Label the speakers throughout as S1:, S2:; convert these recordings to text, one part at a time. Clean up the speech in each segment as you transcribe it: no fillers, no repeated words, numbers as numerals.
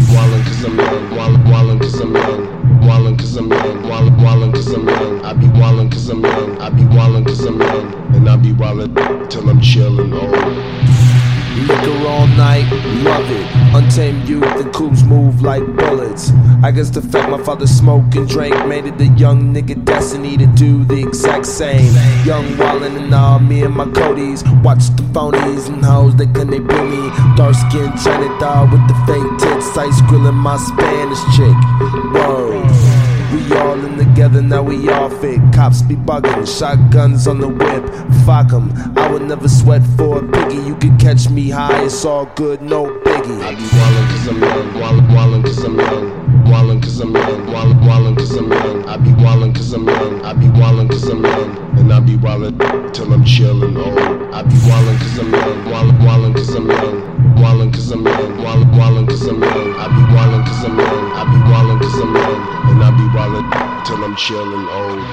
S1: wildin' cause I'm young, wildin' cause I'm young, wildin' cause I'm young, wildin' cause I'm young. I be wildin' cause I'm young, I be wildin' cause I'm young, and I be wildin' till I'm chillin' old.
S2: Liquor all night, love it. Untamed youth and coupes move like bullets. I guess the fact my father smoked and drank made it the young nigga destiny to do the exact same. Young wildin' and all, me and my Codys watch the phonies and hoes, they bring me dark skinned China doll with the fake tits, ice grilling my Spanish chick. Whoa. We all in together, now we all fit. Cops be bugging, shotguns on the whip. Fuck 'em, I would never sweat for a piggy. You can catch me high, it's all good, no biggie.
S1: I be wildin' cause I'm young, wildin' cause I'm young, wildin' cause I'm young, wildin' cause I'm young. I be wildin' cause I'm young, I be wildin' cause I'm young, and I be wildin' till I'm chillin' old. I be wildin' cause I'm young, wildin' cause I'm young, wildin' cause I'm young, wildin' cause I'm young. I be wildin' cause I'm young, I be wildin' cause I'm young, and I be wildin' till I'm chillin' old.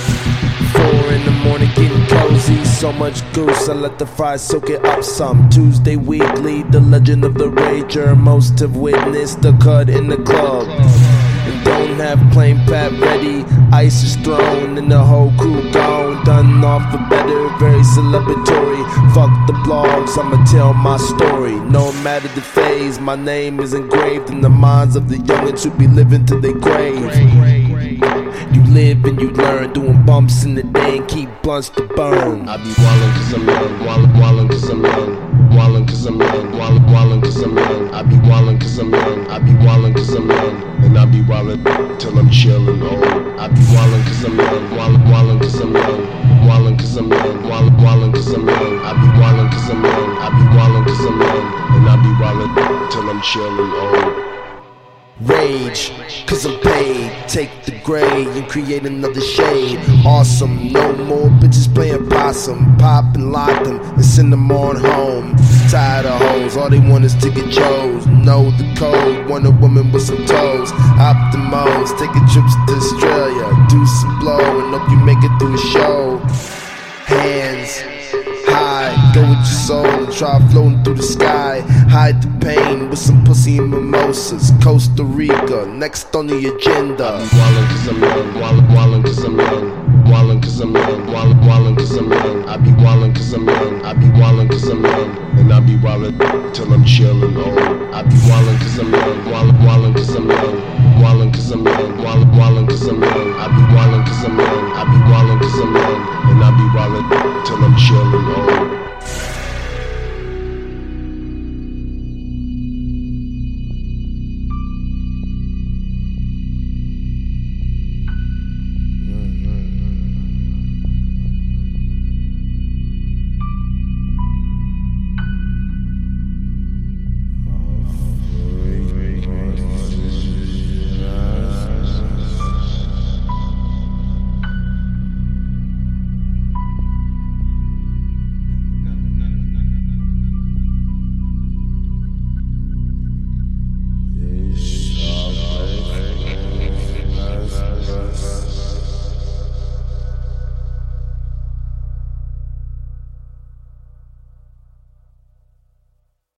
S2: 4 in the morning getting cozy, so much goose I let the fries soak it up some. Tuesday weekly, the legend of the rager. Most have witnessed the cut in the club and don't have plain pat ready. Ice is thrown and the whole crew gone. Done off the better, very celebratory. Fuck the blogs, I'ma tell my story. No matter the phase, my name is engraved in the minds of the youngins who be living to their grave. You live and you learn, doing bumps in the day and keep blunts to burn.
S1: I be wildin' cause I'm young, wildin' cause I'm young, wildin' cause I'm young, wildin' cause I'm young. I be wildin' cause I'm young, I be wildin' cause I'm young, and I be wildin' till I'm chillin' old. I be wildin' cause I'm young, wildin' cause I'm young, wildin' cause I'm young, wildin' cause I'm young. I be wildin' cause I'm young, I be wildin' cause I'm young, and I be wildin' till I'm chillin' old.
S2: Rage, cause I'm paid. Take the gray and create another shade. Awesome, no more bitches playing possum. Pop and lock them and send them on home. Tired of hoes, all they want is to get chose. Know the code, want a woman with some toes. Optimos, taking trips to Australia. Do some blow and hope you make it through the show. Hands high, go with your soul and try floating through the sky. Hide the pain with some pussy and mimosas. Costa Rica, next on the agenda.
S1: I be wildin' cause I'm young, wildin' cause I'm young, wildin' cause I'm young, wildin' cause I'm young. I be wildin' cause I'm young, I be wildin' cause I'm young, and I be wildin' till I'm chillin' old. I be wildin' cause I'm young, wildin' cause I'm young, wildin' cause I'm young, wildin' cause I'm young. I be wildin' cause I'm young, I be wildin' cause I'm young, and I be wildin' till I'm chillin' old.